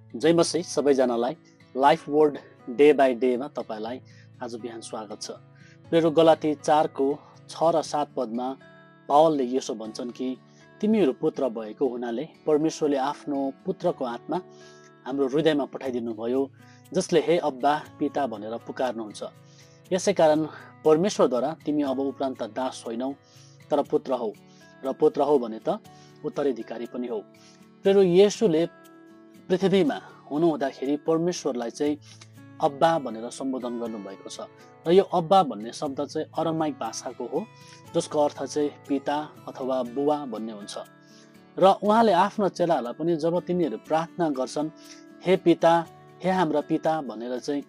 जय मसी सबैजनालाई life word day by डेमा तपाईलाई आज बिहान स्वागत छ। मेरो गलाती 4 को 6 र 7 पदमा पावलले यसो भन्छन् कि तिमीहरू पुत्र भएको हुनाले परमेश्वरले आफ्नो पुत्रको आत्मा हाम्रो हृदयमा पठाइदिनु भयो, जसले हे अब्बा पिता भनेर पुकार्नुहुन्छ। यसै कारण परमेश्वरद्वारा तिमी अब उपरान्त दास होइनौ तर पुत्र हौ, र पुत्र हौ भने त उत्तराधिकारी पनि हौ। प्रेरो येशूले पृथ्वीमा हुनुहुँदाखेरि परमेश्वरलाई चाहिँ अब्बा भनेर सम्बोधन गर्नुभएको छ, र यो अब्बा भन्ने शब्द चाहिँ अरामाइक भाषाको हो, जसको अर्थ चाहिँ पिता अथवा बुवा भन्ने हुन्छ। र उहाँले आफ्नो चेलाहरूलाई पनि जब तिनीहरू प्रार्थना गर्छन् हे पिता, हे हाम्रा पिता भनेर चाहिँ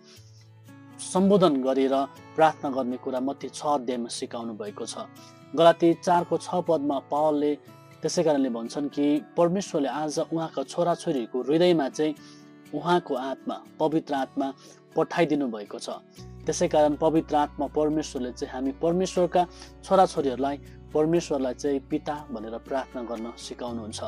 सम्बोधन गरेर प्रार्थना गर्ने कुरा मत्ती 6 अध्यायमा सिकाउनु भएको छ। गलाती 4 को 6 पदमा पावलले त्यसै कारणले भन्छन् कि परमेश्वरले आज उहाँका छोराछोरीको हृदयमा चाहिँ उहाँको आत्मा, पवित्र आत्मा पठाइदिनु भएको छ। त्यसै कारण पवित्र आत्मा परमेश्वरले चाहिँ हामी परमेश्वरका छोराछोरीहरूलाई परमेश्वरलाई चाहिँ पिता भनेर प्रार्थना गर्न सिकाउनुहुन्छ।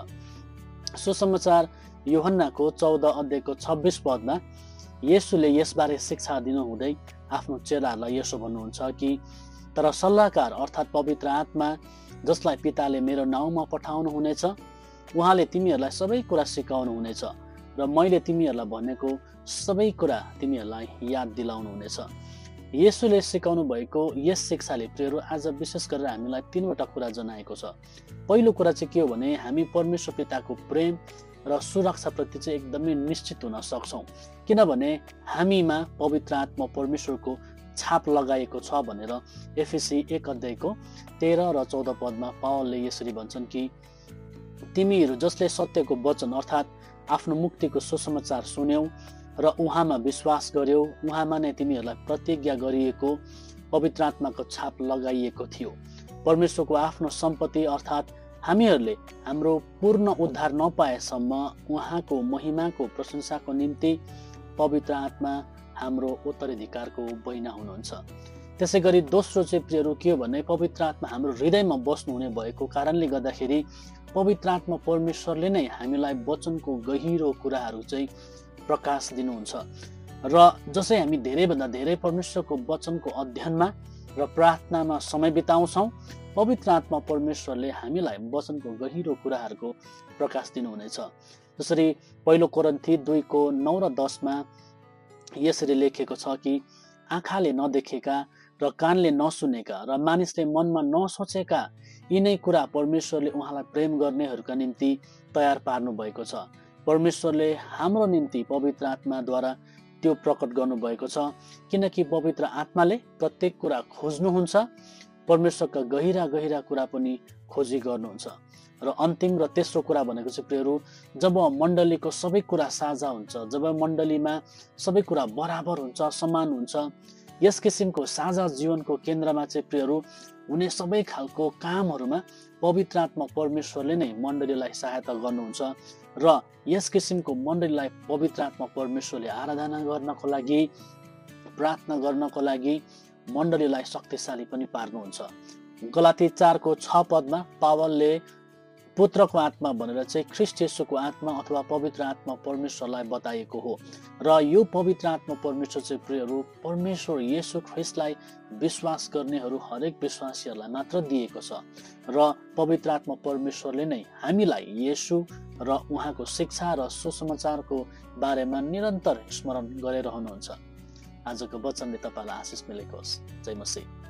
सुसमाचार यूहन्नाको 14 अध्यायको 26 पदमा येशूले यसबारे शिक्षा दिनुहुँदै आफ्नो चेलाहरूलाई यसो भन्नुहुन्छ कि तर सल्लाहकार अर्थात् पवित्र आत्मा जसलाई पिताले मेरो नाउँमा पठाउनु हुनेछ, उहाँले तिमीहरूलाई सबै कुरा सिकाउनु हुनेछ र मैले तिमीहरूलाई भनेको सबै कुरा तिमीहरूलाई याद दिलाउनु हुनेछ। येशूले सिकाउनु भएको यस शिक्षाले प्रियहरू आज विशेष गरेर हामीलाई 3वटा कुरा जनाएको छ। पहिलो कुरा चाहिँ के हो भने हामी परमेश्वर पिताको प्रेम र सुरक्षाप्रति चाहिँ एकदमै निश्चित हुन सक्छौँ, किनभने हामीमा पवित्र आत्मा परमेश्वरको छाप लगाएको छ भनेर एफएसी 1 अध्यायको 13 र 14 पदमा पावलले यसरी भन्छन् कि तिमीहरू जसले सत्यको वचन अर्थात् आफ्नो मुक्तिको सुसमाचार सुन्यौ र उहाँमा विश्वास गर्यौ, उहाँमा नै तिमीहरूलाई प्रतिज्ञा गरिएको पवित्र आत्माको छाप लगाइएको थियो। परमेश्वरको आफ्नो सम्पत्ति अर्थात् हामीहरूले हाम्रो पूर्ण उद्धार नपाएसम्म उहाँको महिमाको प्रशंसाको निम्ति पवित्र आत्मा हाम्रो उत्तराधिकारको बहिना हुनुहुन्छ। त्यसै गरी दोस्रो चाहिँ प्रियहरू के हो भने पवित्र आत्मा हाम्रो हृदयमा बस्नुहुने भएको कारणले गर्दाखेरि पवित्र आत्मा परमेश्वरले नै हामीलाई वचनको गहिरो कुराहरू चाहिँ प्रकाश दिनुहुन्छ। र जसै हामी धेरैभन्दा धेरै परमेश्वरको वचनको अध्ययनमा र प्रार्थनामा समय बिताउँछौँ, पवित्र आत्मा परमेश्वरले हामीलाई वचनको गहिरो कुराहरूको प्रकाश दिनुहुनेछ। जसरी पहिलो कोरिन्थी 2 को 9 र 10 मा यसरी लेखेको छ कि आँखाले नदेखेका र कानले नसुनेका र मानिसले मनमा नसोचेका यिनै कुरा परमेश्वरले उहाँलाई प्रेम गर्नेहरूका निम्ति तयार पार्नु भएको छ। परमेश्वरले हाम्रो निम्ति पवित्र आत्माद्वारा त्यो प्रकट गर्नुभएको छ, किनकि पवित्र आत्माले प्रत्येक कुरा खोज्नुहुन्छ, परमेश्वरका गहिरा गहिरा कुरा पनि खोजी गर्नुहुन्छ। र अन्तिम र तेस्रो कुरा भनेको चाहिँ प्रियहरू, जब मण्डलीको सबै कुरा साझा हुन्छ, जब मण्डलीमा सबै कुरा बराबर हुन्छ, समान हुन्छ, यस किसिमको साझा जीवनको केन्द्रमा चाहिँ प्रियहरू हुने सबै खालको कामहरूमा पवित्र आत्मा परमेश्वरले नै मण्डलीलाई सहायता गर्नुहुन्छ। र यस किसिमको मण्डलीलाई पवित्र आत्मा परमेश्वरले आराधना गर्नको लागि, प्रार्थना गर्नको लागि मण्डलीलाई शक्तिशाली पनि पार्नुहुन्छ। गलाती 4 को 6 पदमा पावलले पुत्रको आत्मा भनेर चाहिँ ख्रीष्ट येशूको आत्मा अथवा पवित्र आत्मा परमेश्वरलाई बताएको हो। र यो पवित्र आत्मा परमेश्वर चाहिँ प्रियहरू परमेश्वर येशू ख्रीष्टलाई विश्वास गर्नेहरू हरेक विश्वासीहरूलाई मात्र दिएको छ। र पवित्र आत्मा परमेश्वरले नै हामीलाई येशू र उहाँको शिक्षा र सुसमाचारको बारेमा निरन्तर स्मरण गरिरहनुहुन्छ। आजको वचनले तपाईँलाई आशिष मिलेको होस्। जय मसीह।